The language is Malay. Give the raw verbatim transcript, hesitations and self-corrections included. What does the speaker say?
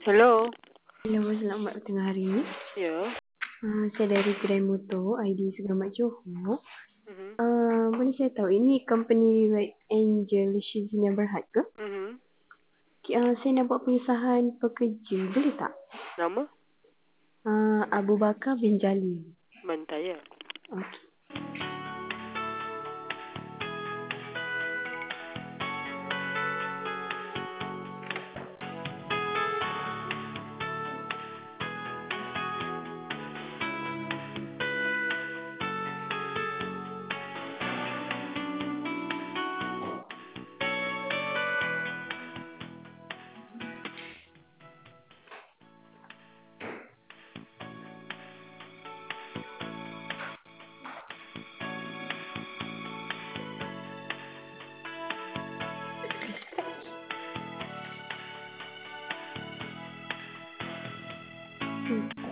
Hello. Hello, selamat tengah hari. Ya. Uh, saya dari kedai motor I D Segamat Johor. Mhm. Uh, boleh saya tahu ini company Red Angel Shizina Berhad ke? Mhm. Uh, saya nak buat pengesahan pekerja, boleh tak? Nama? Uh, Abu Bakar bin Jali. Bantai ya. Okey. Hmm.